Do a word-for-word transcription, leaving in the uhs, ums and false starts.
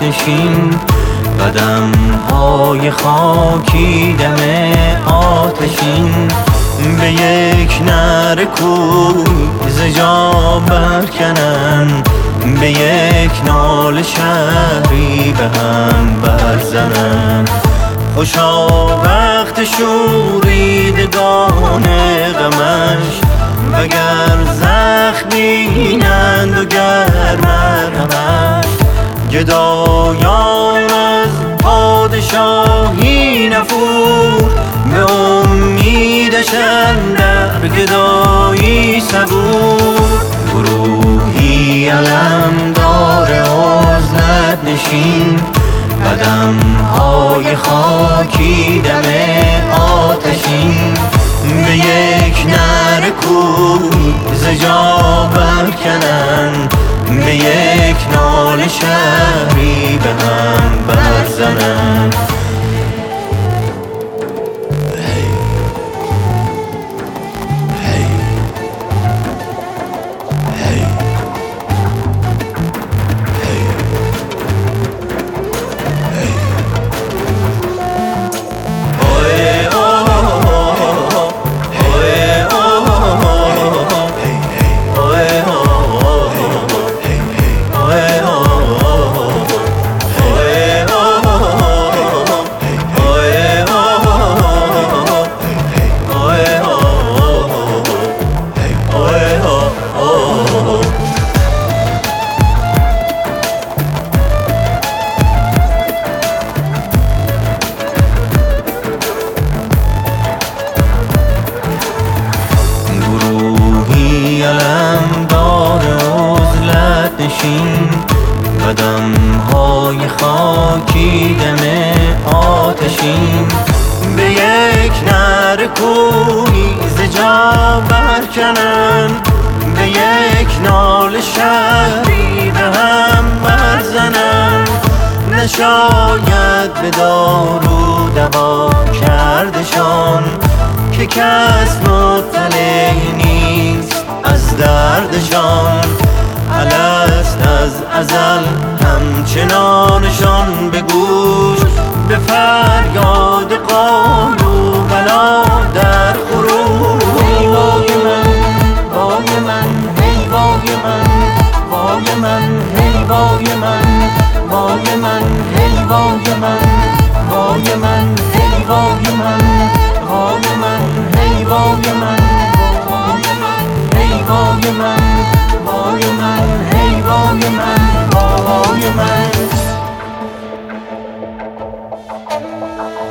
نشین، قدم های خاکی دم آتشین. به یک نره کوی ز جا برکنن، به یک ناله شهری به هم برزنن. خوشا وقت شوریدگان غمش، وگر زخمینند و گر مرهمش. گدایان از پادشاهی نفور، به امیدش اندر گدایی صبور. گروهی علمدار عزلت نشین، قدم های خاکی دم آتشین. به یک نره کوی ز جا برکنن، به یک ناله شهری به هم برزنن. قدم های خاکی دم آتشین. به یک نره کوی ز جا برکنن، به یک ناله شهری به هم برزنن. نشاید به دارو دوا کردشان، که کس مطلع نیست از دردشان. الست از ازل همچنانشان به گوش، به فریاد قالوا بلا در خروش. ای وای من، وای من، ای وای من، وای من، ای وای من، وای من، ای وای من، وای من، ای وای من، وای من، ای وای من، ای وای من، وای من، ای وای من، وای من.